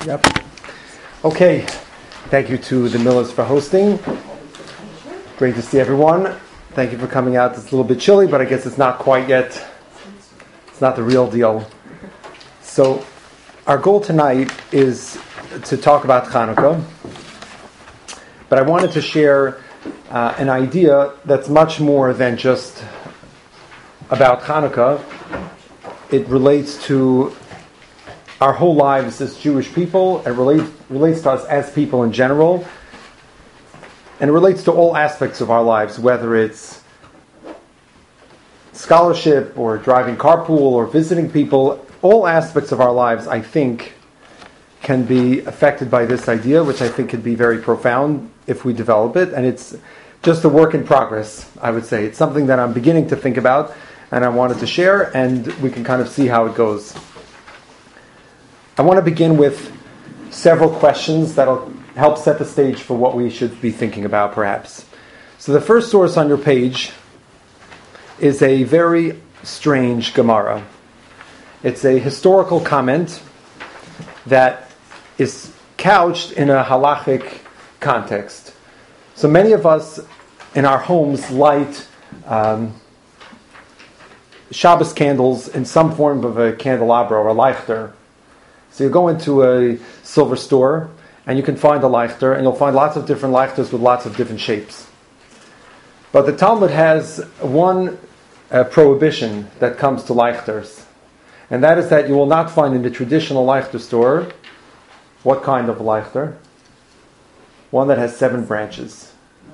Yep. Okay. Thank you to the Millers for hosting. Great to see everyone. Thank you for coming out. It's a little bit chilly, but I guess it's not quite yet. It's not the real deal. So, our goal tonight is to talk about Hanukkah. But I wanted to share an idea that's much more than just about Hanukkah. It relates to our whole lives as Jewish people. It relates to us as people in general. And it relates to all aspects of our lives, whether it's scholarship or driving carpool or visiting people. All aspects of our lives, I think, can be affected by this idea, which I think could be very profound if we develop it. And it's just a work in progress, I would say. It's something that I'm beginning to think about and I wanted to share, and we can kind of see how it goes. I want to begin with several questions that'll help set the stage for what we should be thinking about, perhaps. So the first source on your page is a very strange Gemara. It's a historical comment that is couched in a halachic context. So many of us in our homes light Shabbos candles in some form of a candelabra or a leichter. So you go into a silver store and you can find a leichter, and you'll find lots of different leichters with lots of different shapes. But the Talmud has one prohibition that comes to leichters, and that is that you will not find in the traditional leichter store, what kind of leichter? One that has 7 branches.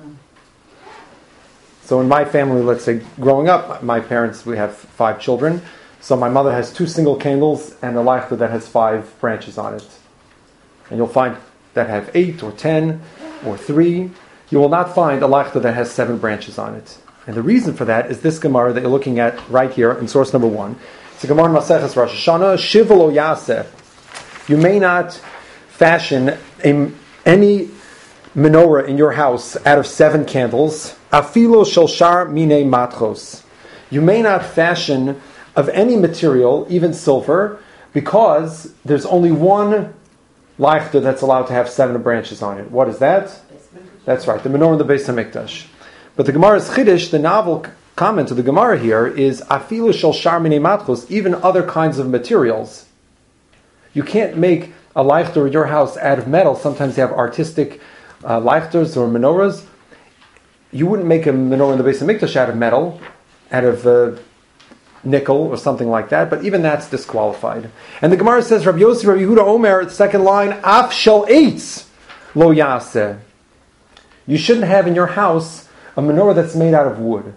So in my family, let's say, growing up, my parents, we have 5 children. So my mother has 2 single candles and a leichter that has 5 branches on it. And you'll find that have 8 or 10 or 3. You will not find a leichter that has 7 branches on it. And the reason for that is this Gemara that you're looking at right here in source number 1. It's a Gemara in Maseches Rosh Hashanah, Shiva lo yaseh. You may not fashion any menorah in your house out of 7 candles. Afilo shel shar minei matchos. You may not fashion of any material, even silver, because there's only one leichter that's allowed to have 7 branches on it. What is that? That's right, the menorah in the Beis HaMikdash. But the Gemara's Chiddush, the novel comment of the Gemara here, is afilu shel shar minei matchos, even other kinds of materials. You can't make a leichter in your house out of metal. Sometimes you have artistic leichters or menorahs. You wouldn't make a menorah in the Beis HaMikdash out of metal, out of nickel or something like that, but even that's disqualified. And the Gemara says, Rabbi Yossi, Rabbi Yehuda Omer, the second line, Af shel eitz lo yaseh. You shouldn't have in your house a menorah that's made out of wood.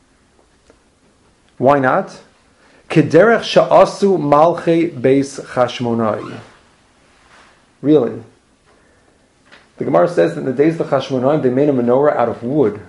Why not? Kederech sha'asu malchei beis Chashmonai. Really? The Gemara says that in the days of the Chashmonaim, they made a menorah out of wood.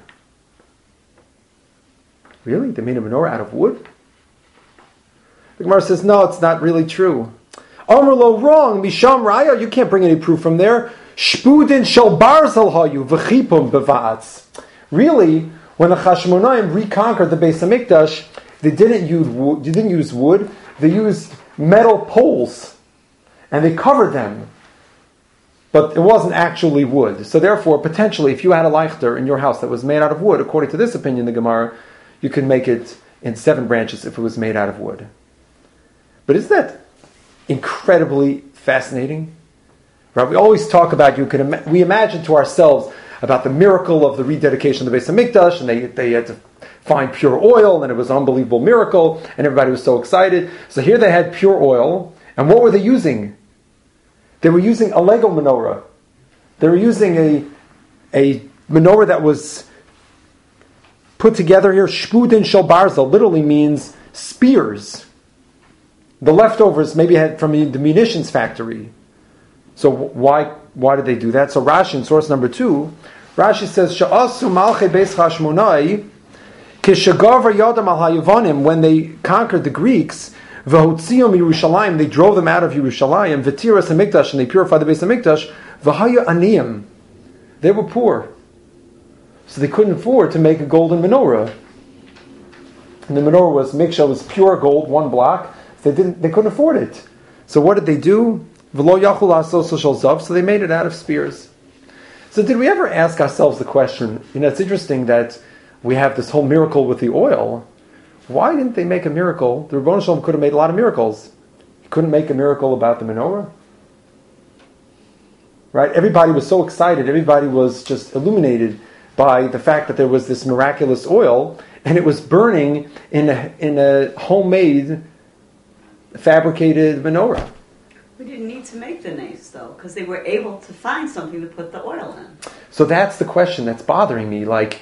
Really? They made a menorah out of wood? The Gemara says, no, it's not really true. Amar lo, wrong. Misham raya, you can't bring any proof from there. Shpudin shel barzel hayu v'chipum beva'atz. Really, when the Chashmonaim reconquered the Beis HaMikdash, they didn't use wood. They used metal poles, and they covered them. But it wasn't actually wood. So therefore, potentially, if you had a leichter in your house that was made out of wood, according to this opinion, the Gemara, you could make it in 7 branches if it was made out of wood. But isn't that incredibly fascinating? Right? We always talk about, we imagine to ourselves about the miracle of the rededication of the Beis HaMikdash, and they had to find pure oil, and it was an unbelievable miracle, and everybody was so excited. So here they had pure oil, and what were they using? They were using a Lego menorah. They were using a menorah that was put together here. Shpudin shel barzel literally means spears. The leftovers maybe had from the munitions factory. So why did they do that? So Rashi, in source number 2, Rashi says, Sha'asu malchei beis Chashmonai kishegavar yadam al hayavanim, when they conquered the Greeks, v'hotziom Yerushalayim, they drove them out of Yerushalayim, v'tiras HaMikdash, and they purified the Beis HaMikdash, v'haya aniyim, they were poor. So they couldn't afford to make a golden menorah. And the menorah was pure gold, 1 block. They couldn't afford it. So what did they do? V'lo yachul la'asos shel zav, so they made it out of spears. So did we ever ask ourselves the question, it's interesting that we have this whole miracle with the oil. Why didn't they make a miracle? The Rebbeinu Shalom could have made a lot of miracles. He couldn't make a miracle about the menorah. Right? Everybody was so excited. Everybody was just illuminated by the fact that there was this miraculous oil, and it was burning in a homemade, fabricated menorah. We didn't need to make the nace, though, because they were able to find something to put the oil in. So that's the question that's bothering me. Like,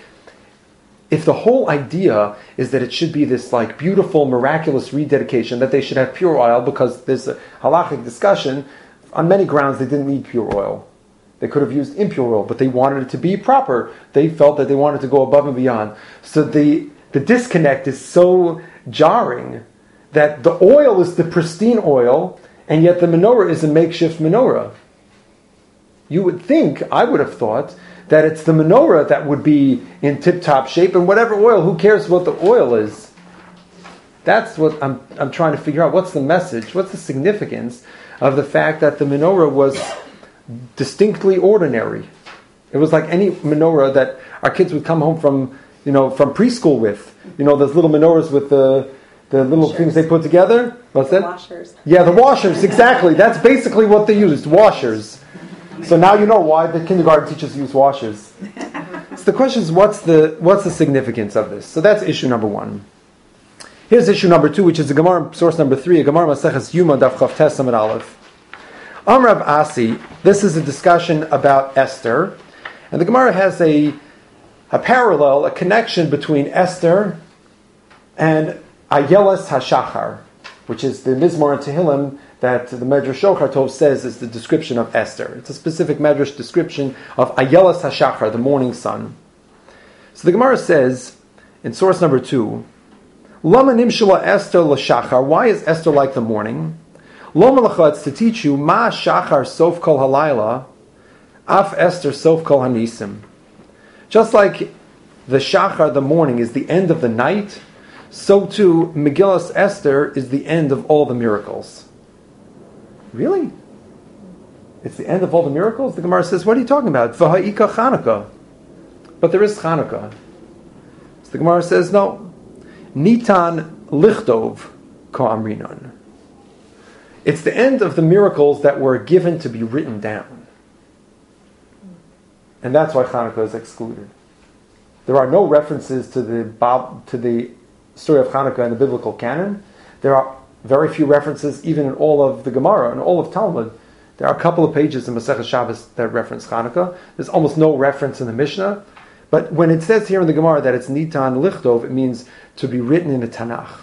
if the whole idea is that it should be this like beautiful, miraculous rededication, that they should have pure oil, because there's a halachic discussion, on many grounds they didn't need pure oil. They could have used impure oil, but they wanted it to be proper. They felt that they wanted to go above and beyond. So the disconnect is so jarring that the oil is the pristine oil, and yet the menorah is a makeshift menorah. You would think, I would have thought, that it's the menorah that would be in tip-top shape, and whatever oil, who cares what the oil is? That's what I'm trying to figure out. What's the message? What's the significance of the fact that the menorah was distinctly ordinary? It was like any menorah that our kids would come home from preschool with. Those little menorahs with the little things they put together. What's that? Washers. Yeah, the washers, exactly. That's basically what they used, washers. So now you know why the kindergarten teachers use washers. So the question is, what's the significance of this? So that's issue number one. Here's issue number two, which is the Gemara, source number 3, a Gemara Maseches Yuma Daf Chav Tes Amud Aleph. Amrav Asi, this is a discussion about Esther, and the Gemara has a parallel, a connection between Esther and Ayeles HaShachar, which is the Mizmor and Tehillim that the Medrash Shochar Tov says is the description of Esther. It's a specific Medrash description of Ayeles HaShachar, the morning sun. So the Gemara says, in source number 2, Lama nimshula Esther l'shachar, why is Esther like the morning? Loma l'cha, it's to teach you, Ma shachar sof kol halayla, af Esther sof kol hanisim. Just like the shachar, the morning, is the end of the night, so too Megillas Esther is the end of all the miracles. Really? It's the end of all the miracles? The Gemara says, what are you talking about? V'ha'ika Chanukah. But there is Chanukah. So the Gemara says, no. Nitan lichtov ka'amrinan. It's the end of the miracles that were given to be written down. And that's why Chanukah is excluded. There are no references to the story of Chanukah in the biblical canon. There are very few references even in all of the Gemara and all of Talmud. There are a couple of pages in Masechah Shabbos that reference Chanukah. There's almost no reference in the Mishnah. But when it says here in the Gemara that it's Nitan Lichtov, it means to be written in the Tanakh.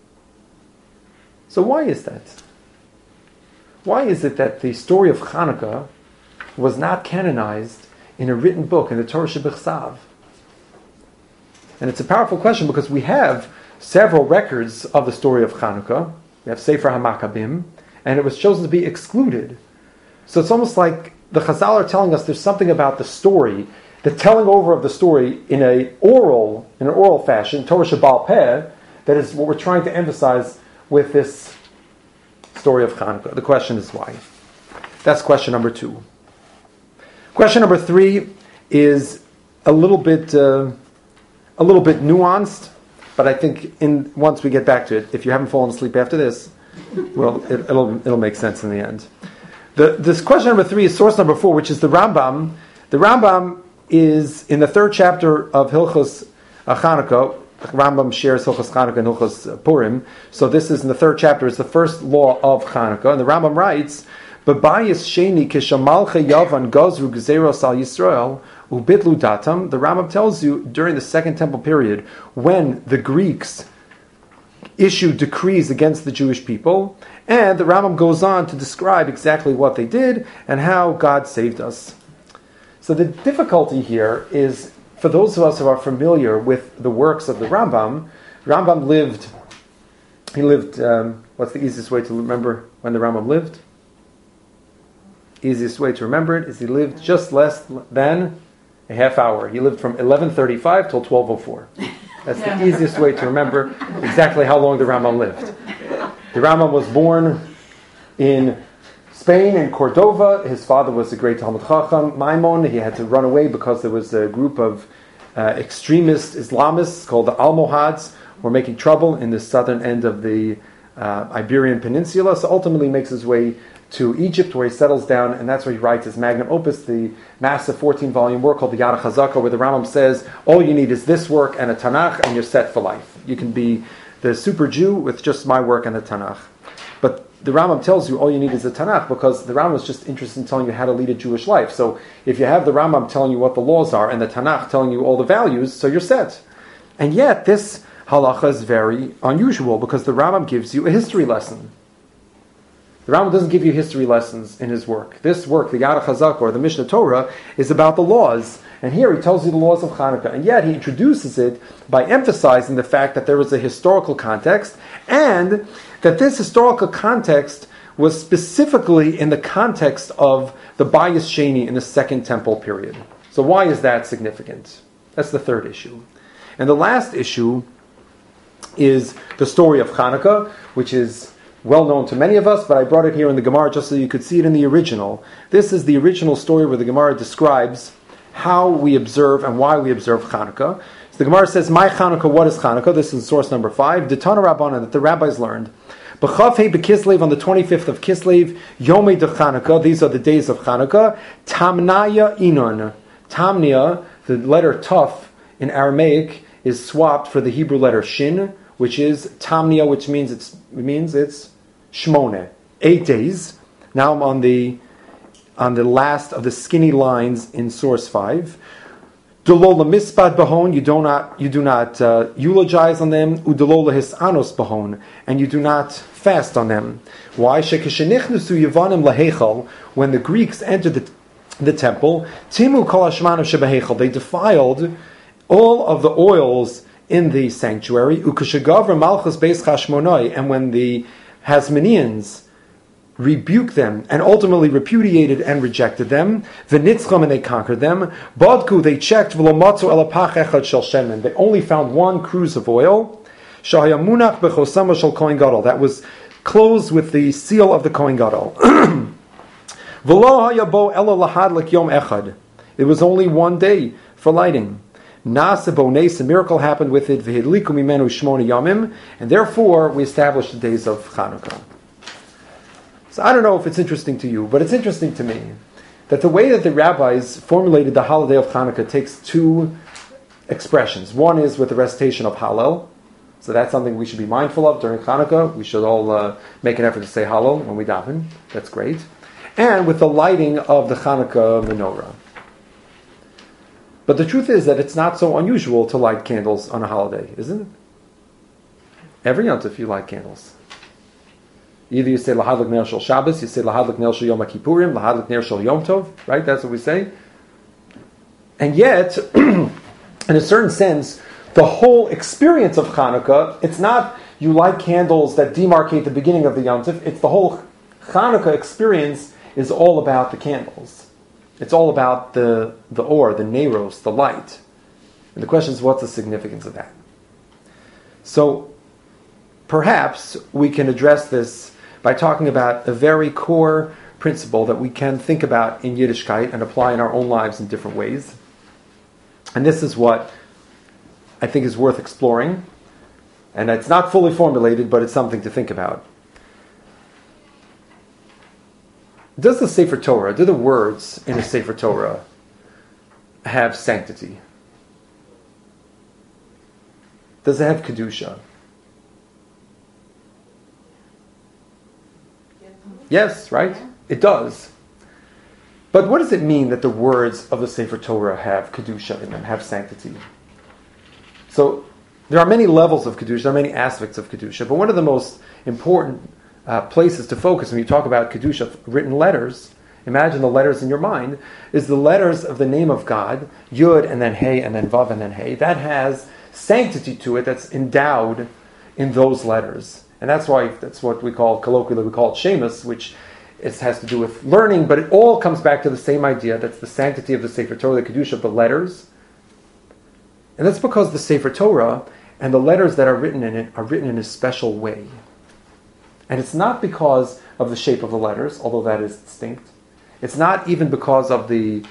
So why is that? Why is it that the story of Chanukah was not canonized in a written book, in the Torah Shebichsav? And it's a powerful question because we have several records of the story of Chanukah. We have Sefer HaMakkabim, and it was chosen to be excluded. So it's almost like the Chazal are telling us there's something about the story, the telling over of the story in an oral fashion, Torah Shebal Peh, that is what we're trying to emphasize with this story of Chanukah. The question is why. That's question number 2. Question number 3 is a little bit nuanced, but I think once we get back to it, if you haven't fallen asleep after this, well, it'll make sense in the end. This question number 3 is source number 4, which is the Rambam. The Rambam is in the 3rd chapter of Hilchos Chanukah. Rambam shares Hilchos Chanukah and Hilchos Purim. So this is in the 3rd chapter. It's the first law of Chanukah. And the Rambam writes, B'bayis sheni kishamalcha yavan gazru gzeros al Yisrael ubitlu datam. The Rambam tells you during the Second Temple period, when the Greeks issued decrees against the Jewish people, and the Rambam goes on to describe exactly what they did and how God saved us. So the difficulty here is, for those of us who are familiar with the works of the Rambam lived, what's the easiest way to remember when the Rambam lived? Easiest way to remember it is he lived just less than a half hour. He lived from 1135 till 1204. That's the easiest way to remember exactly how long the Rambam lived. The Rambam was born in Spain and Cordova. His father was a great Talmud Chacham, Maimon. He had to run away because there was a group of extremist Islamists called the Almohads who were making trouble in the southern end of the Iberian Peninsula. So ultimately makes his way to Egypt, where he settles down, and that's where he writes his magnum opus, the massive 14-volume work called the Yad HaChazaka, where the Rambam says, all you need is this work and a Tanakh, and you're set for life. You can be the super Jew with just my work and the Tanakh. But the Rambam tells you all you need is the Tanakh, because the Rambam is just interested in telling you how to lead a Jewish life. So if you have the Rambam telling you what the laws are, and the Tanakh telling you all the values, so you're set. And yet, this halacha is very unusual, because the Rambam gives you a history lesson. The Rambam doesn't give you history lessons in his work. This work, the Yad HaChazaka or the Mishnah Torah, is about the laws. And here he tells you the laws of Hanukkah. And yet he introduces it by emphasizing the fact that there is a historical context, and that this historical context was specifically in the context of the Bayis Sheni in the Second Temple period. So why is that significant? That's the third issue. And the last issue is the story of Hanukkah, which is well known to many of us, but I brought it here in the Gemara just so you could see it in the original. This is the original story where the Gemara describes how we observe and why we observe Hanukkah. So the Gemara says, "My Hanukkah, what is Hanukkah?" This is source number 5. The Tana Rabbanan, that the rabbis learned. B'chav Hei B'Kislev, on the 25th of Kislev, Yomei de Hanukkah, these are the days of Hanukkah. Tamnaya Inon. Tamnia, the letter Tuf in Aramaic, is swapped for the Hebrew letter Shin, which is Tamnia, which means it's Shmone, 8 days. Now I'm on the last of the skinny lines in source 5. Dulola mispad bahon, you do not eulogize on them. Udulola hisanos bahon, and you do not fast on them. Why? Shekeshenichnusu Yavanim lahechal, when the Greeks entered the temple, timu kol hashmanu shebahechal, they defiled all of the oils in the sanctuary. Ukeshagavra malchus beis chashmonai, and when the Hasmoneans rebuked them and ultimately repudiated and rejected them, v'nitzcham, and they conquered them. Badku, they checked, v'lomatzu elapach echad shel shemen, they only found one cruse of oil, shahayamunach bechosama shel kohen gadol, that was closed with the seal of the kohen gadol. V'lo hayabo ela lahadlik yom echad, it was only one day for lighting. Nasebo nes, a miracle happened with it, v'hidliku mimenu shmona yamim, and therefore we established the days of Hanukkah. So I don't know if it's interesting to you, but it's interesting to me that the way that the rabbis formulated the holiday of Hanukkah takes two expressions. One is with the recitation of Hallel, so that's something we should be mindful of during Hanukkah. We should all make an effort to say Hallel when we daven. That's great. And with the lighting of the Hanukkah menorah. But the truth is that it's not so unusual to light candles on a holiday, isn't it? Every Yom Tov you light candles. Either you say Lahadlik Ner Shel Shabbos, you say Lahadlik Ner Shel Yom HaKippurim, Lahadlik Ner Shel Yom Tov, right? That's what we say. And yet, in a certain sense, the whole experience of Hanukkah, it's not you light candles that demarcate the beginning of the Yom Tov, it's the whole Hanukkah experience is all about the candles. It's all about the or, the neros, the light. And the question is, what's the significance of that? So, perhaps we can address this by talking about a very core principle that we can think about in Yiddishkeit and apply in our own lives in different ways. And this is what I think is worth exploring. And it's not fully formulated, but it's something to think about. Does the Sefer Torah, do the words in the Sefer Torah have sanctity? Does it have Kedusha? Yes, right? It does. But what does it mean that the words of the Sefer Torah have Kedusha in them, have sanctity? So there are many levels of Kedusha, there are many aspects of Kedusha, but one of the most important places to focus when you talk about Kedusha, written letters, imagine the letters in your mind, is the letters of the name of God, Yud and then Hey and then Vav and then Hey. That has sanctity to it that's endowed in those letters. And that's what we call, colloquially, we call it Shemus, which has to do with learning, but it all comes back to the same idea. That's the sanctity of the Sefer Torah, the Kedusha of the letters. And that's because the Sefer Torah and the letters that are written in it are written in a special way. And it's not because of the shape of the letters, although that is distinct. It's not even because of the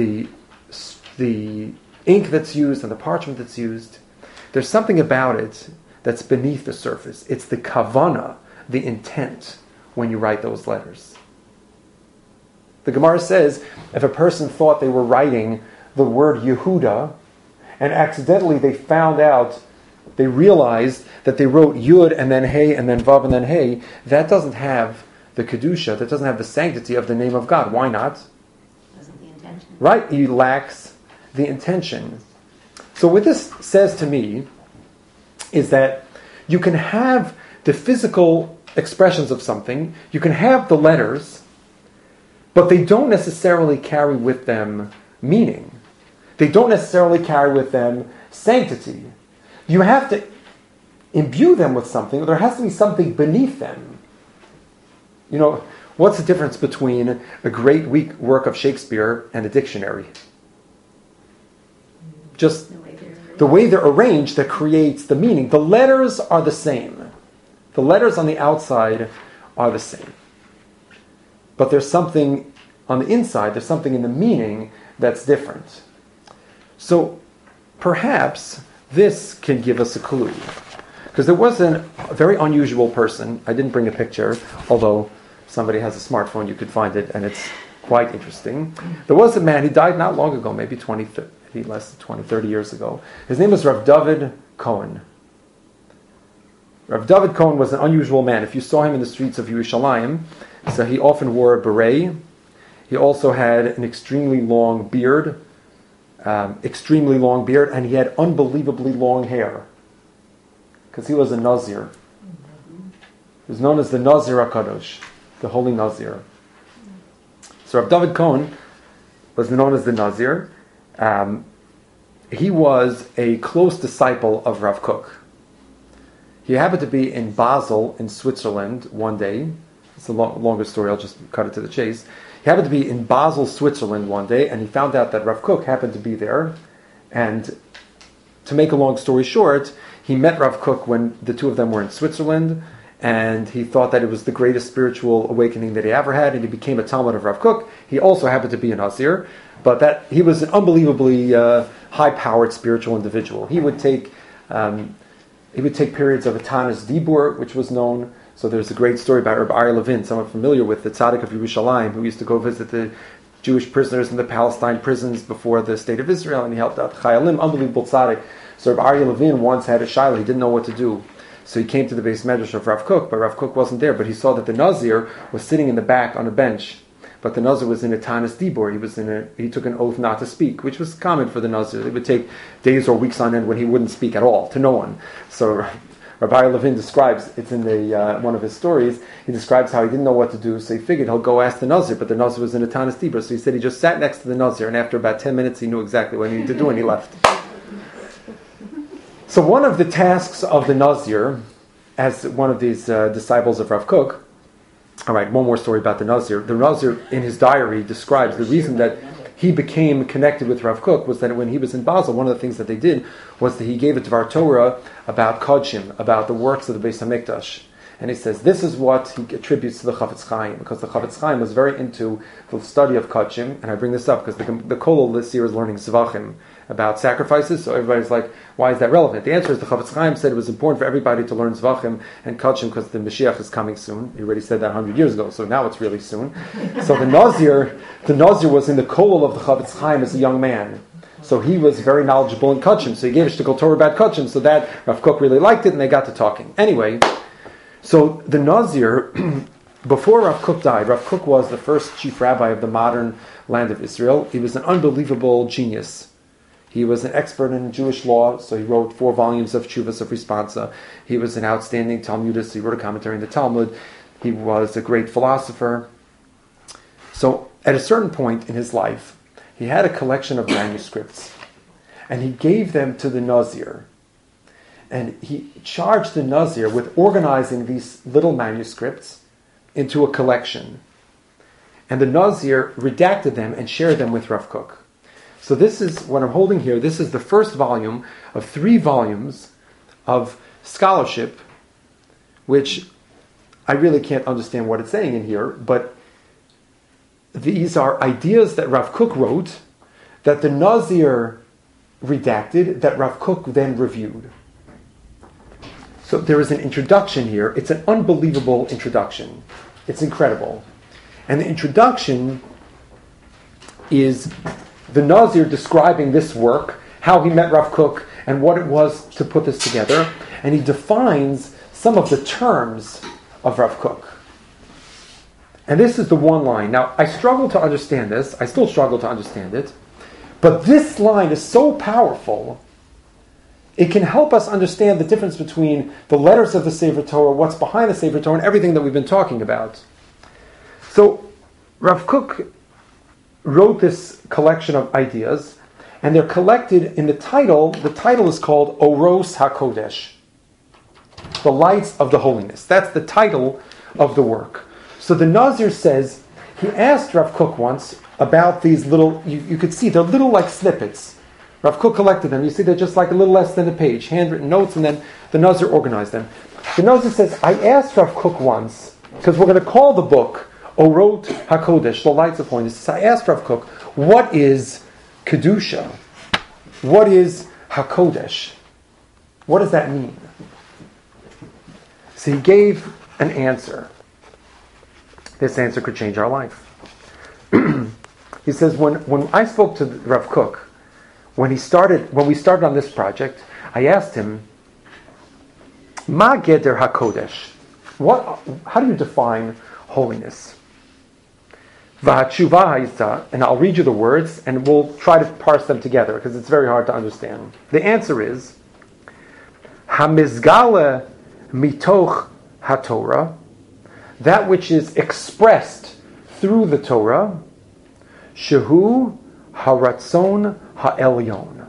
ink that's used and the parchment that's used. There's something about it that's beneath the surface. It's the kavana, the intent, when you write those letters. The Gemara says, if a person thought they were writing the word Yehuda, and accidentally they realized that they wrote Yud and then Hey and then Vav and then Hey, that doesn't have the Kedusha, that doesn't have the sanctity of the name of God. Why not? Wasn't the intention. Right, he lacks the intention. So what this says to me is that you can have the physical expressions of something, you can have the letters, but they don't necessarily carry with them meaning. They don't necessarily carry with them sanctity. You have to imbue them with something, or there has to be something beneath them. You know, what's the difference between a great work of Shakespeare and a dictionary? Just the way they're arranged that creates the meaning. The letters are the same. The letters on the outside are the same. But there's something on the inside, there's something in the meaning that's different. So perhaps this can give us a clue. Because there was a very unusual person. I didn't bring a picture, although somebody has a smartphone, you could find it, and it's quite interesting. There was a man, he died not long ago, maybe less than 20, 30 years ago. His name was Rav David Cohen. Rav David Cohen was an unusual man. If you saw him in the streets of Yerushalayim, so he often wore a beret. He also had an extremely long beard, and he had unbelievably long hair, because he was a Nazir. He was known as the Nazir HaKadosh, the Holy Nazir. So Rav David Cohen was known as the Nazir. He was a close disciple of Rav Kook. He happened to be in Basel, in Switzerland, one day. It's a longer story, I'll just cut it to the chase. He happened to be in Basel, Switzerland one day, and he found out that Rav Kook happened to be there. And to make a long story short, he met Rav Kook when the two of them were in Switzerland, and he thought that it was the greatest spiritual awakening that he ever had, and he became a Talmud of Rav Kook. He also happened to be a Nazir, but that he was an unbelievably high-powered spiritual individual. He would take periods of Atanas Dibur, which was known. So there's a great story about Rabbi Aryeh Levin, someone familiar with the Tzaddik of Yerushalayim, who used to go visit the Jewish prisoners in the Palestine prisons before the state of Israel, and he helped out Chayalim, unbelievable Tzaddik. So Rabbi Aryeh Levin once had a shayla, he didn't know what to do. So he came to the base medrash of Rav Kook, but Rav Kook wasn't there, but he saw that the Nazir was sitting in the back on a bench. But the Nazir was in a Tanis Dibur. He took an oath not to speak, which was common for the Nazir. It would take days or weeks on end when he wouldn't speak at all, to no one. So Rabbi Levin describes, it's in one of his stories, he describes how he didn't know what to do, so he figured he'll go ask the Nazir, but the Nazir was in a Tanis Dibur, so he said he just sat next to the Nazir, and after about 10 minutes he knew exactly what he needed to do, and he left. So one of the tasks of the Nazir, as one of these disciples of Rav Kook, all right, one more story about the Nazir. The Nazir, in his diary, describes the reason that he became connected with Rav Kook was that when he was in Basel, one of the things that they did was that he gave a Dvar Torah about Kodshim, about the works of the Beis HaMikdash. And he says this is what he attributes to the Chavetz Chaim, because the Chavetz Chaim was very into the study of Kodshim, and I bring this up because the Kollel this year is learning Zvachim, about sacrifices, so everybody's like, why is that relevant? The answer is the Chavetz Chaim said it was important for everybody to learn Zvachim and Kodshim because the Mashiach is coming soon. He already said that 100 years ago, so now it's really soon. So the Nazir was in the Kollel of the Chavetz Chaim as a young man. So he was very knowledgeable in Kodshim, so he gave a shtickle Torah about Kodshim, so that Rav Kook really liked it, and they got to talking. Anyway, so the Nazir, before Rav Kook died, Rav Kook was the first chief rabbi of the modern land of Israel. He was an unbelievable genius. He was an expert in Jewish law, so he wrote 4 volumes of Tshuvas of Responsa. He was an outstanding Talmudist. He wrote a commentary on the Talmud. He was a great philosopher. So at a certain point in his life, he had a collection of manuscripts, and he gave them to the Nazir. And he charged the Nazir with organizing these little manuscripts into a collection. And the Nazir redacted them and shared them with Rav Kook. So this is what I'm holding here. This is the first volume of 3 volumes of scholarship, which I really can't understand what it's saying in here, but these are ideas that Rav Kook wrote, that the Nazir redacted, that Rav Kook then reviewed. So there is an introduction here. It's an unbelievable introduction. It's incredible. And the introduction is the Nazir describing this work, how he met Rav Kook, and what it was to put this together. And he defines some of the terms of Rav Kook. And this is the one line. Now, I struggle to understand this. I still struggle to understand it. But this line is so powerful, it can help us understand the difference between the letters of the Sefer Torah, what's behind the Sefer Torah, and everything that we've been talking about. So, Rav Kook wrote this collection of ideas, and they're collected in the title. The title is called Oros HaKodesh, the Lights of the Holiness. That's the title of the work. So the Nazir says, he asked Rav Kook once about these little, you could see, they're little like snippets. Rav Kook collected them. You see, they're just like a little less than a page, handwritten notes, and then the Nazir organized them. The Nazir says, I asked Rav Kook once, because we're going to call the book Orot HaKodesh, the Lights of Holiness. So I asked Rav Kook, what is Kedusha? What is HaKodesh? What does that mean? So he gave an answer. This answer could change our life. He says, when I spoke to Rav Kook, when we started on this project, I asked him, Ma Geder HaKodesh? How do you define holiness? V'hatshuva ha'yisa, and I'll read you the words, and we'll try to parse them together, because it's very hard to understand. The answer is, Hamizgale mitoch haTorah, that which is expressed through the Torah, shehu haratzon ha'elyon.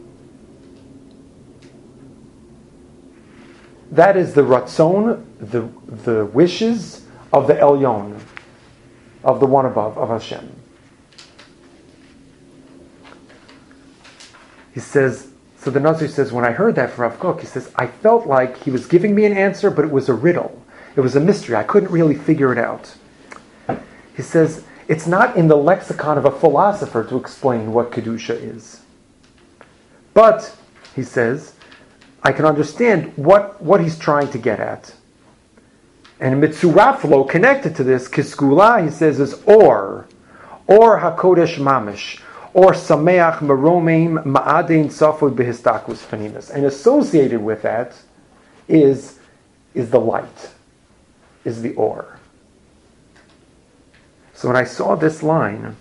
That is the ratzon, the wishes of the elyon, of the one above, of Hashem. He says, so the Nazir says, when I heard that from Rav Kook, he says, I felt like he was giving me an answer, but it was a riddle. It was a mystery. I couldn't really figure it out. He says, it's not in the lexicon of a philosopher to explain what Kedusha is. But, he says, I can understand what he's trying to get at. And Mitzuraflo, connected to this, Kiskula, he says, is or HaKodesh Mamish, or Sameach Meromeim Ma'adein Safod Behistakus Faninas. And associated with that is the light, is the or. So when I saw this line,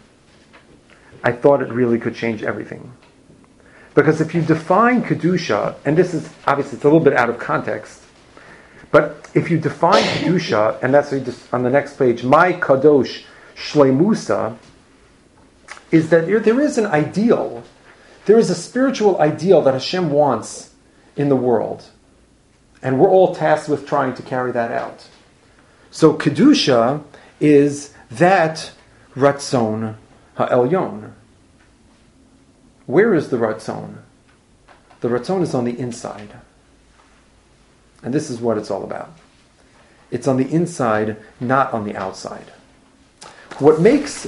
I thought it really could change everything. Because if you define Kedusha, and this is, obviously it's a little bit out of context, but if you define Kedusha, and that's on the next page, my Kadosh Shleimusa, is that there is an ideal, there is a spiritual ideal that Hashem wants in the world. And we're all tasked with trying to carry that out. So Kedusha is that Ratzon HaElyon. Where is the Ratzon? The Ratzon is on the inside. And this is what it's all about. It's on the inside, not on the outside. What makes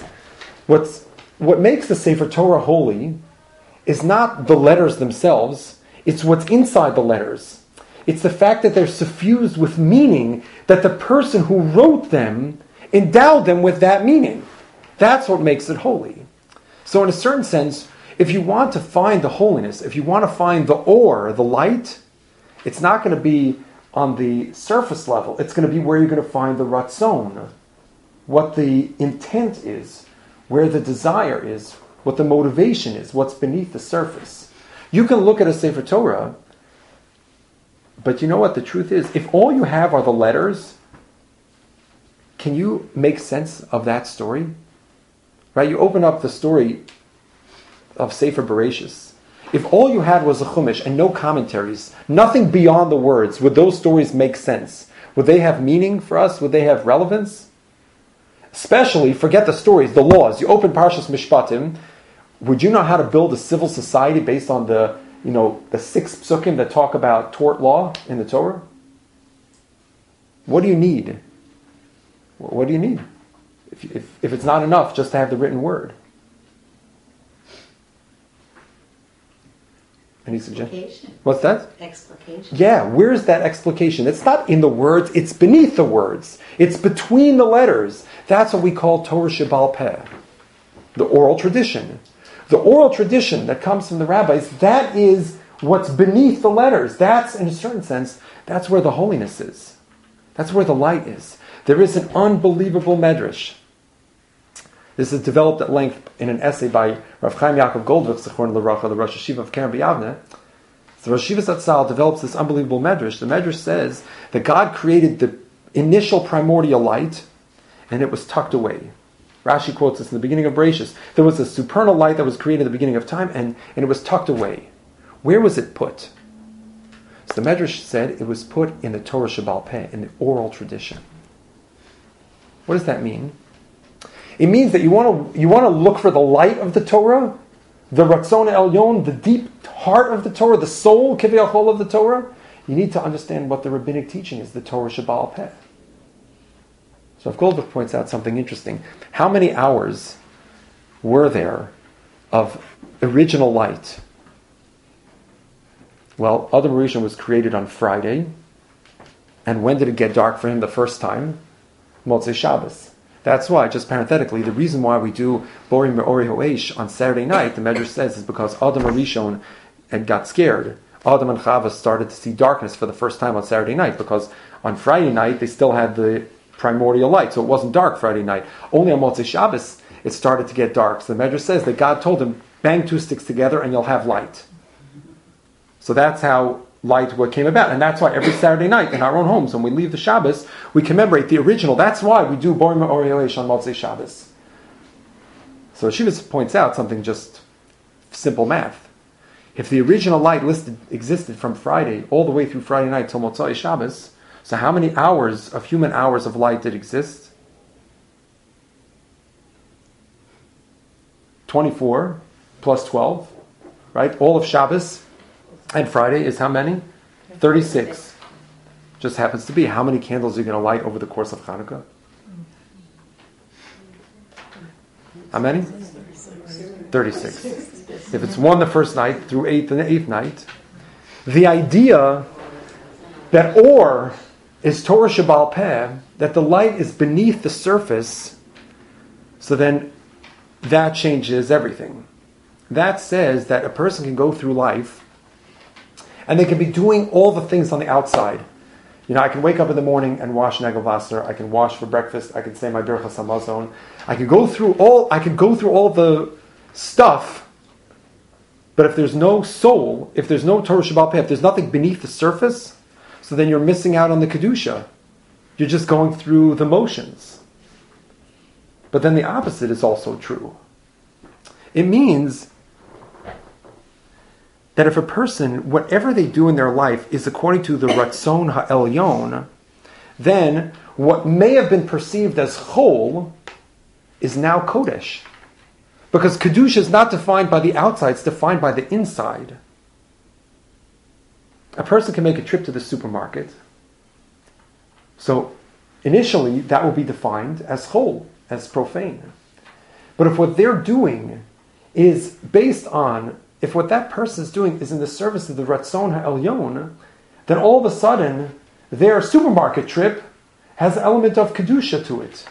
the Sefer Torah holy is not the letters themselves, it's what's inside the letters. It's the fact that they're suffused with meaning, that the person who wrote them endowed them with that meaning. That's what makes it holy. So in a certain sense, if you want to find the holiness, if you want to find the or, the light, it's not going to be on the surface level. It's going to be where you're going to find the ratzon, what the intent is, where the desire is, what the motivation is, what's beneath the surface. You can look at a Sefer Torah, but you know what the truth is? If all you have are the letters, can you make sense of that story? Right? You open up the story of Sefer Bereshis. If all you had was a Chumash and no commentaries, nothing beyond the words, would those stories make sense? Would they have meaning for us? Would they have relevance? Especially, forget the stories, the laws. You open Parshas Mishpatim, would you know how to build a civil society based on the 6 psukim that talk about tort law in the Torah? What do you need What do you need? If it's not enough just to have the written word. Any suggestions? Explication. What's that? Explication. Yeah, where's that explication? It's not in the words, it's beneath the words. It's between the letters. That's what we call Torah Sheba'al Peh, the oral tradition. The oral tradition that comes from the rabbis, that is what's beneath the letters. That's, in a certain sense, that's where the holiness is. That's where the light is. There is an unbelievable medrash. This is developed at length in an essay by Rav Chaim Yaakov Goldvich, Zichron L'Bracha, the Rosh Hashiva of Keren B'Yavneh. So Rosh Hashiva Zatzal develops this unbelievable medrash. The medrash says that God created the initial primordial light, and it was tucked away. Rashi quotes this in the beginning of Bereshis. There was a supernal light that was created at the beginning of time, and it was tucked away. Where was it put? So the medrash said it was put in the Torah Sheba'al Peh, in the oral tradition. What does that mean? It means that you want to look for the light of the Torah, the Ratzon Elyon, the deep heart of the Torah, the soul, Kivei Achol of the Torah. You need to understand what the rabbinic teaching is, the Torah Sheba'al Peh. So if Goldberg points out something interesting, how many hours were there of original light? Well, Adam Rishon was created on Friday, and when did it get dark for him the first time? Motzei Shabbos. That's why, just parenthetically, the reason why we do Borim Me'ori Ho'esh on Saturday night, the Medrash says, is because Adam Rishon had got scared. Adam and Chava started to see darkness for the first time on Saturday night, because on Friday night they still had the primordial light, so it wasn't dark Friday night. Only on Motzei Shabbos it started to get dark. So the Medrash says that God told him, bang two sticks together and you'll have light. So that's how light what came about. And that's why every Saturday night in our own homes, when we leave the Shabbos, we commemorate the original. That's why we do Borim Me'ori Ho'esh on Motzei Shabbos. So Shivas points out something just simple math. If the original light existed from Friday all the way through Friday night till Motzei Shabbos, so how many hours of human hours of light did exist? 24 plus 12, right? All of Shabbos and Friday is how many? 36. Just happens to be. How many candles are you going to light over the course of Hanukkah? How many? 36. If it's one the first night through eighth and the eighth night, the idea that Or is Torah Sheba'al Peh, that the light is beneath the surface, so then that changes everything. That says that a person can go through life and they can be doing all the things on the outside. You know, I can wake up in the morning and wash Nagelwasser. I can wash for breakfast. I can say my Birchas Hamazon. I can go through all the stuff. But if there's no soul, if there's no Torah Sheba'al Peh, if there's nothing beneath the surface, so then you're missing out on the Kedusha. You're just going through the motions. But then the opposite is also true. It means that if a person, whatever they do in their life is according to the Ratzon Ha'elyon, then what may have been perceived as Chol is now Kodesh. Because Kedusha is not defined by the outside, it's defined by the inside. A person can make a trip to the supermarket. So initially that will be defined as Chol, as profane. But if what they're doing is based on, if what that person is doing is in the service of the Ratzon Ha'elyon, then all of a sudden their supermarket trip has an element of Kedusha to it.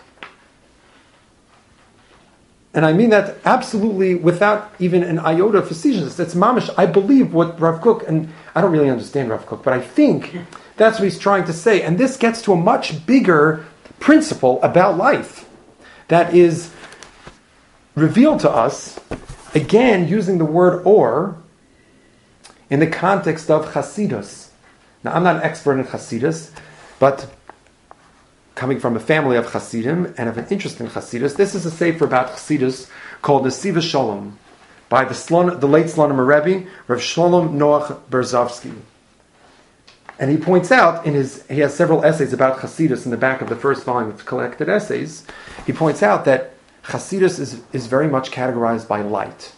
And I mean that absolutely without even an iota of facetiousness. It's mamish. I believe what Rav Kook, and I don't really understand Rav Kook, but I think that's what he's trying to say. And this gets to a much bigger principle about life that is revealed to us, again, using the word or in the context of Chasidus. Now, I'm not an expert in Chasidus, but coming from a family of Hasidim and of an interest in Chasidus, this is a sefer about Chasidus called Nesiva Shalom by the late Slonim Rebbe, Rav Shalom Noach Berzovsky. And he points out, he has several essays about Chasidus in the back of the first volume of collected essays. He points out that Chasidus is very much categorized by light,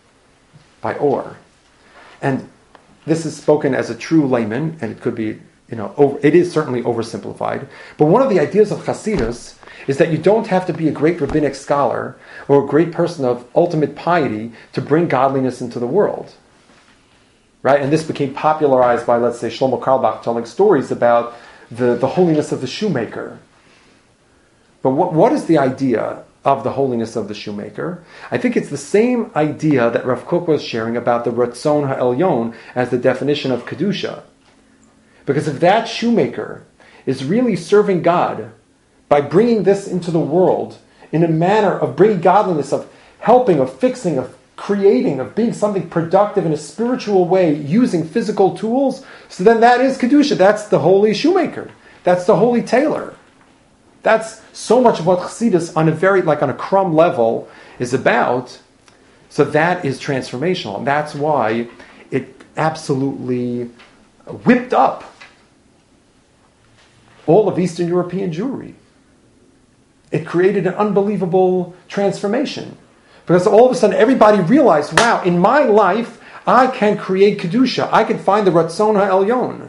by or. And this is spoken as a true layman, and it could be it is certainly oversimplified. But one of the ideas of Hasidus is that you don't have to be a great rabbinic scholar or a great person of ultimate piety to bring godliness into the world. Right? And this became popularized by, let's say, Shlomo Karlbach telling stories about the holiness of the shoemaker. But what is the idea of the holiness of the shoemaker? I think it's the same idea that Rav Kook was sharing about the Ratzon HaElyon as the definition of Kedusha. Because if that shoemaker is really serving God by bringing this into the world in a manner of bringing godliness, of helping, of fixing, of creating, of being something productive in a spiritual way using physical tools, so then that is Kedusha. That's the holy shoemaker. That's the holy tailor. That's so much of what Chassidus on a crumb level is about. So that is transformational. And that's why it absolutely whipped up all of Eastern European Jewry. It created an unbelievable transformation. Because all of a sudden everybody realized, wow, in my life, I can create Kedusha. I can find the Ratzon HaElyon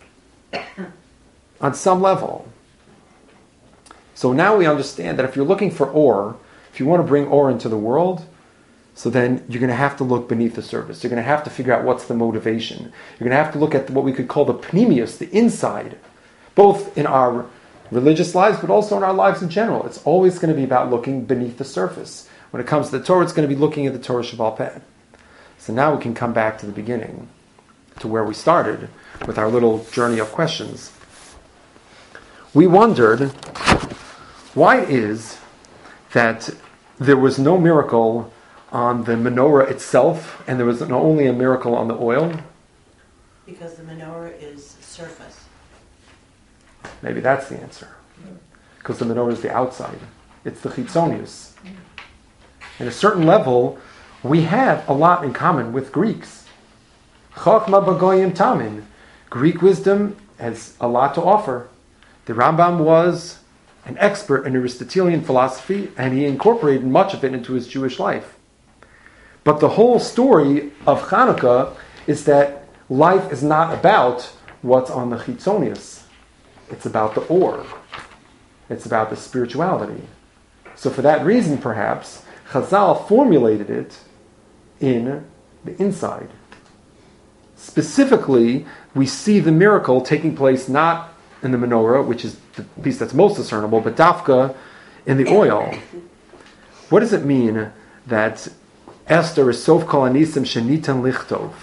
on some level. So now we understand that if you're looking for ore, if you want to bring ore into the world, so then you're going to have to look beneath the surface. You're going to have to figure out what's the motivation. You're going to have to look at what we could call the pnimius, the inside, both in our religious lives, but also in our lives in general. It's always going to be about looking beneath the surface. When it comes to the Torah, it's going to be looking at the Torah Shebaal Peh. So now we can come back to the beginning, to where we started with our little journey of questions. We wondered why it is that there was no miracle on the menorah itself, and there was only a miracle on the oil. Because the menorah is surface. Maybe that's the answer. Because the menorah is the outside. It's the chitzonius. At a certain level, we have a lot in common with Greeks. Chachma b'goyim tamin. Greek wisdom has a lot to offer. The Rambam was an expert in Aristotelian philosophy, and he incorporated much of it into his Jewish life. But the whole story of Hanukkah is that life is not about what's on the chitzonius. It's about the or. It's about the spirituality. So for that reason, perhaps, Chazal formulated it in the inside. Specifically, we see the miracle taking place not in the menorah, which is the piece that's most discernible, but dafka in the oil. What does it mean that Esther is sof kol anisim shenitan lichtov?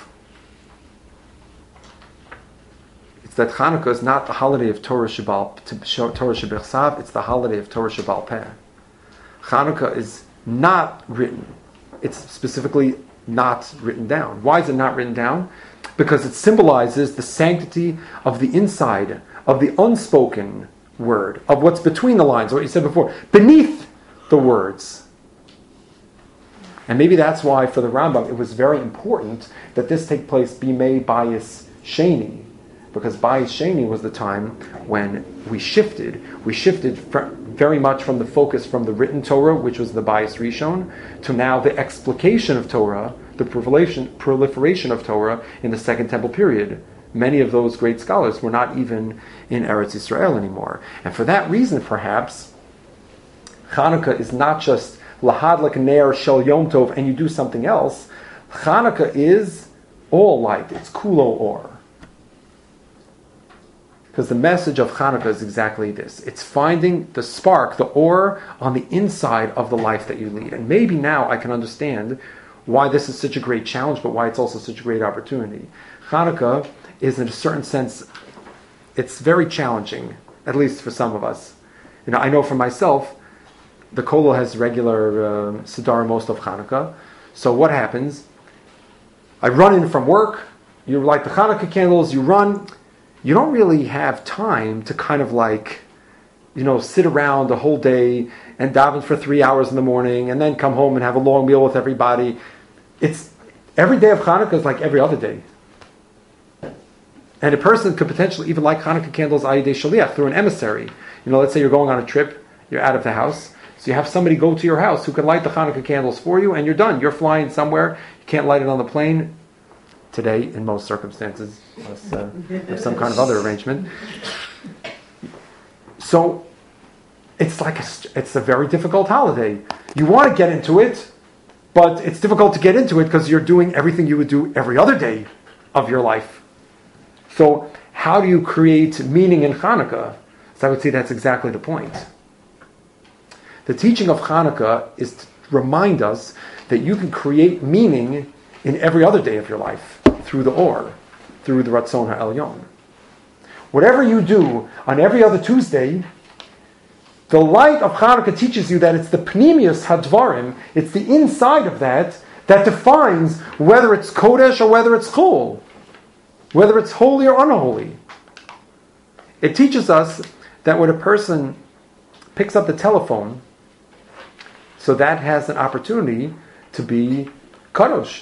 It's that Hanukkah is not the holiday of Torah Shebechsav, it's the holiday of Torah Shebaal Peh. Hanukkah is not written. It's specifically not written down. Why is it not written down? Because it symbolizes the sanctity of the inside, of the unspoken word, of what's between the lines, what you said before, beneath the words. And maybe that's why for the Rambam it was very important that this take place Bimei Bayis Sheni, because Bayis Sheni was the time when we shifted. We shifted very much from the focus from the written Torah, which was the Bayis Rishon, to now the explication of Torah, the proliferation of Torah in the Second Temple period. Many of those great scholars were not even in Eretz Yisrael anymore. And for that reason, perhaps, Hanukkah is not just Lahadlik Ner Shel Yom Tov and you do something else. Hanukkah is all light. It's Kulo Or. Because the message of Hanukkah is exactly this. It's finding the spark, the Or, on the inside of the life that you lead. And maybe now I can understand why this is such a great challenge, but why it's also such a great opportunity. Hanukkah is, in a certain sense, it's very challenging, at least for some of us. I know for myself, the Kollel has regular Siddur most of Hanukkah. So what happens? I run in from work, you light the Hanukkah candles, you run. You don't really have time to kind of sit around the whole day and daven for 3 hours in the morning and then come home and have a long meal with everybody. It's every day of Hanukkah is like every other day. And a person could potentially even light Hanukkah candles ayidei shaliach, through an emissary. Let's say you're going on a trip, you're out of the house, so you have somebody go to your house who can light the Hanukkah candles for you, and you're done. You're flying somewhere, you can't light it on the plane. today in most circumstances, unless there's some kind of other arrangement. So it's it's a very difficult holiday. You want to get into it, but it's difficult to get into it because you're doing everything you would do every other day of your life. So how do you create meaning in Hanukkah? So I would say that's exactly the point. The teaching of Hanukkah is to remind us that you can create meaning in every other day of your life through the Or, through the Ratzon HaElyon. Whatever you do on every other Tuesday, the light of Hanukkah teaches you that it's the Pnimius Hadvarim, it's the inside of that defines whether it's Kodesh or whether it's Chol, whether it's holy or unholy. It teaches us that when a person picks up the telephone, so that has an opportunity to be Kadosh.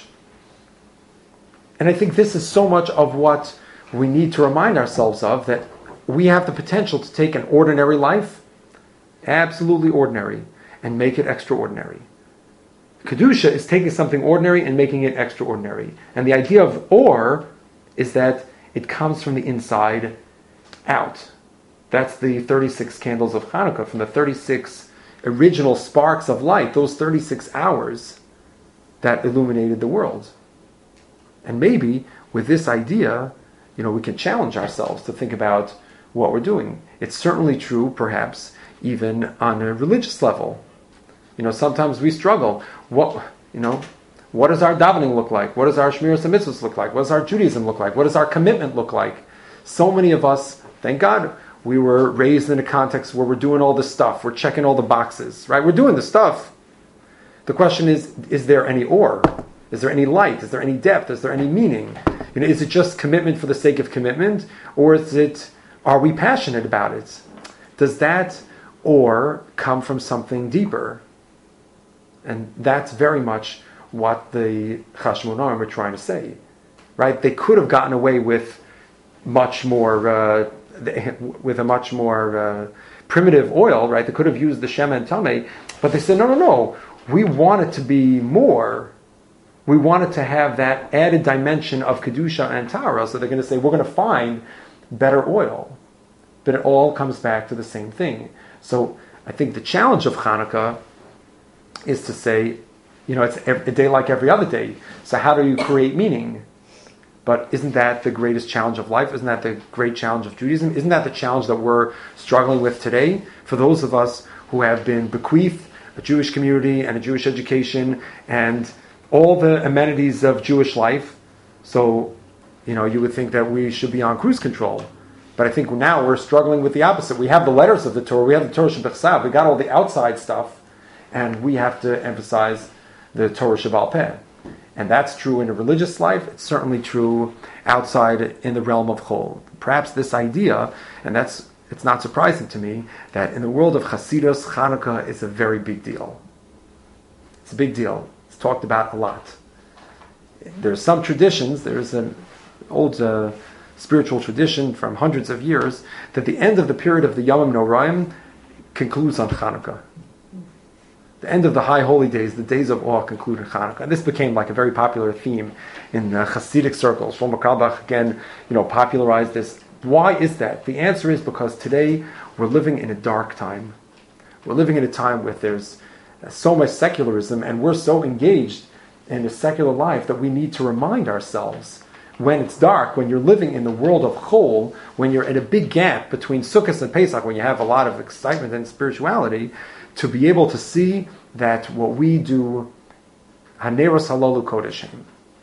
And I think this is so much of what we need to remind ourselves of, that we have the potential to take an ordinary life, absolutely ordinary, and make it extraordinary. Kedusha is taking something ordinary and making it extraordinary. And the idea of Or is that it comes from the inside out. That's the 36 candles of Hanukkah, from the 36 original sparks of light, those 36 hours that illuminated the world. And maybe with this idea, we can challenge ourselves to think about what we're doing. It's certainly true, perhaps, even on a religious level. Sometimes we struggle. What does our davening look like? What does our Shmiras HaMitzvos look like? What does our Judaism look like? What does our commitment look like? So many of us, thank God, we were raised in a context where we're doing all this stuff. We're checking all the boxes, right? We're doing the stuff. The question is there any Or? Is there any light? Is there any depth? Is there any meaning? Is it just commitment for the sake of commitment? Or are we passionate about it? Does that Or come from something deeper? And that's very much what the Chashmonaim were trying to say, right? They could have gotten away with much more, with a much more primitive oil, right? They could have used the Shema and Tameh, but they said, no. We want it to be more. We want it to have that added dimension of Kedusha and Tara, so they're going to say, we're going to find better oil. But it all comes back to the same thing. So I think the challenge of Hanukkah is to say, it's a day like every other day. So how do you create meaning? But isn't that the greatest challenge of life? Isn't that the great challenge of Judaism? Isn't that the challenge that we're struggling with today? For those of us who have been bequeathed a Jewish community and a Jewish education and all the amenities of Jewish life. So, you would think that we should be on cruise control. But I think now we're struggling with the opposite. We have the letters of the Torah, we have the Torah Shebechsav, we got all the outside stuff, and we have to emphasize the Torah Sheba'al Peh. And that's true in a religious life. It's certainly true outside in the realm of Chol. Perhaps this idea, and it's not surprising to me, that in the world of Hasidus, Hanukkah is a very big deal. It's a big deal. It's talked about a lot. There's some traditions, there's an old spiritual tradition from hundreds of years, that the end of the period of the Yomim Noraim concludes on Hanukkah. The end of the high holy days, the days of awe, conclude in Hanukkah. And this became like a very popular theme in Hasidic circles. Shlomo Carlebach again, popularized this. Why is that? The answer is because today we're living in a dark time. We're living in a time where there's so much secularism, and we're so engaged in a secular life that we need to remind ourselves, when it's dark, when you're living in the world of Chol, when you're in a big gap between Sukkot and Pesach, when you have a lot of excitement and spirituality, to be able to see that what we do, Haneros Halalu Kodeshim.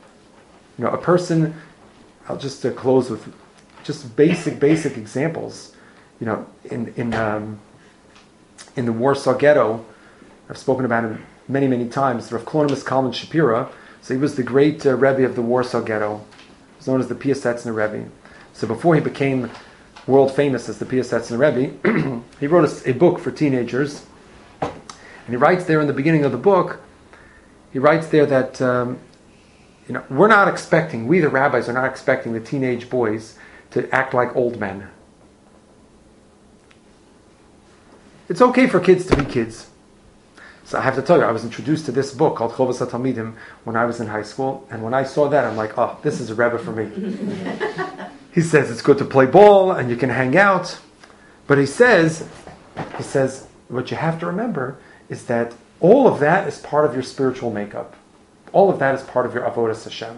A person, I'll just close with just basic examples. In the Warsaw Ghetto, I've spoken about him many times. Rav Klonimus Kalman Shapira. So he was the great Rebbe of the Warsaw Ghetto. He's known as the Piasetzner Rebbe. So before he became world famous as the Piasetzner Rebbe, he wrote a book for teenagers. And he writes there in the beginning of the book, he writes there that we're not expecting, we the rabbis are not expecting the teenage boys to act like old men. It's okay for kids to be kids. So I have to tell you, I was introduced to this book called Chovas HaTalmidim when I was in high school, and when I saw that, I'm like, oh, this is a Rebbe for me. He says it's good to play ball and you can hang out, but he says, what you have to remember is that all of that is part of your spiritual makeup. All of that is part of your avodas Hashem.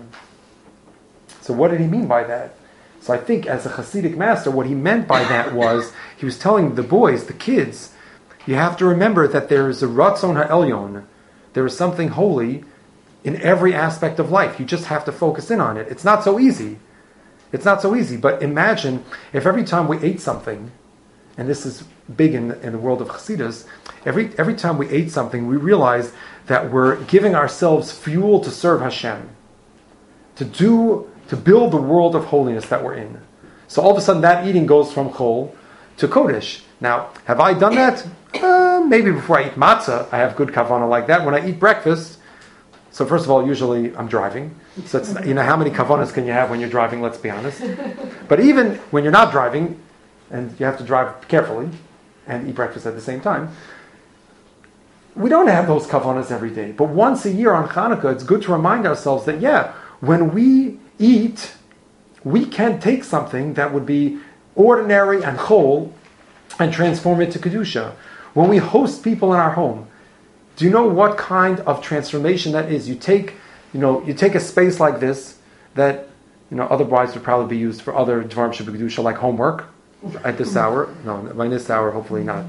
So what did he mean by that? So I think as a Hasidic master, what he meant by that was, he was telling the boys, the kids, you have to remember that there is a Ratzon HaElyon. There is something holy in every aspect of life. You just have to focus in on it. It's not so easy. But imagine if every time we ate something, and this is big in the world of Chassidus, every time we ate something, we realized that we're giving ourselves fuel to serve Hashem, to build the world of holiness that we're in. So all of a sudden that eating goes from Chol to Kodesh. Now, have I done that? Maybe before I eat matzah, I have good kavanah like that. When I eat breakfast, so first of all, usually I'm driving. So it's, how many kavanahs can you have when you're driving, let's be honest. But even when you're not driving, and you have to drive carefully and eat breakfast at the same time, we don't have those kavanahs every day. But once a year on Hanukkah, it's good to remind ourselves that, when we eat, we can take something that would be ordinary and chol and transform it to Kedusha. When we host people in our home, do you know what kind of transformation that is? You take a space like this that, otherwise would probably be used for other Dvarim Shebekdusha, like homework at this hour. No, by this hour, hopefully not.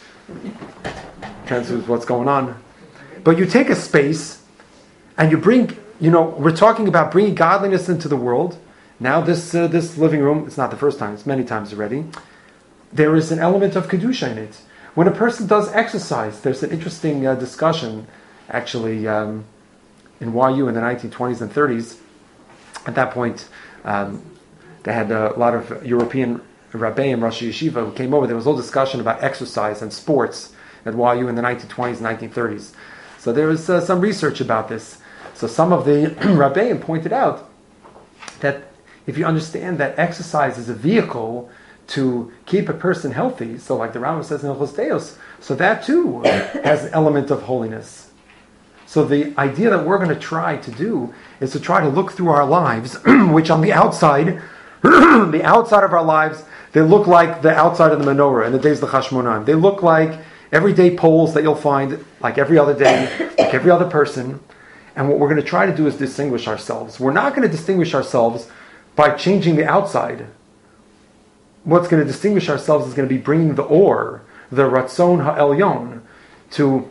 Transfers what's going on. But you take a space and you bring, we're talking about bringing godliness into the world. Now this living room, it's not the first time, it's many times already. There is an element of Kedusha in it. When a person does exercise, there's an interesting discussion, actually, in YU in the 1920s and 30s. At that point, they had a lot of European Rabbeim, Rosh Yeshiva, who came over. There was a whole discussion about exercise and sports at YU in the 1920s and 1930s. So there was some research about this. So some of the Rabbeim pointed out that if you understand that exercise is a vehicle to keep a person healthy, so like the Rambam says in Hilchos Deos, so that too has an element of holiness. So the idea that we're going to try to do is to try to look through our lives, which on the outside, the outside of our lives, they look like the outside of the menorah in the days of the Chashmonaim. They look like everyday poles that you'll find like every other day, like every other person. And what we're going to try to do is distinguish ourselves. We're not going to distinguish ourselves by changing the outside. What's going to distinguish ourselves is going to be bringing the or, the Ratzon HaElyon, to,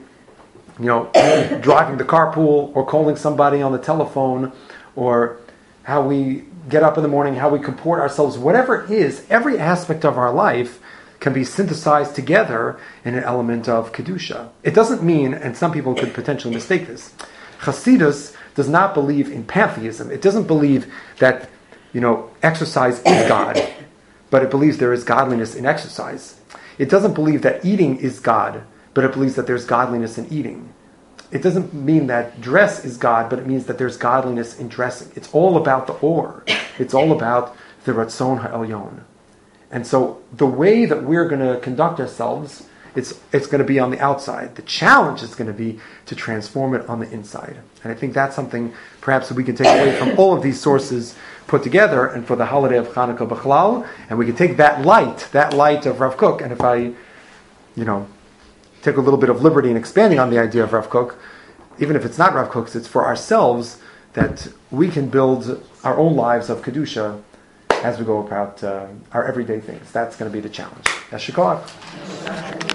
driving the carpool or calling somebody on the telephone, or how we get up in the morning, how we comport ourselves, whatever it is, every aspect of our life can be synthesized together in an element of Kedusha. It doesn't mean, and some people could potentially mistake this, Chassidus does not believe in pantheism. It doesn't believe that, exercise is God, but it believes there is godliness in exercise. It doesn't believe that eating is God, but it believes that there's godliness in eating. It doesn't mean that dress is God, but it means that there's godliness in dressing. It's all about the or. It's all about the Ratzon HaElyon. And so the way that we're going to conduct ourselves, it's going to be on the outside. The challenge is going to be to transform it on the inside. And I think that's something perhaps that we can take away from all of these sources put together, and for the holiday of Hanukkah B'chlal, and we can take that light of Rav Kook, and if I, take a little bit of liberty in expanding on the idea of Rav Kook, even if it's not Rav Kook's, it's for ourselves, that we can build our own lives of Kedusha as we go about our everyday things. That's going to be the challenge. Yashikar.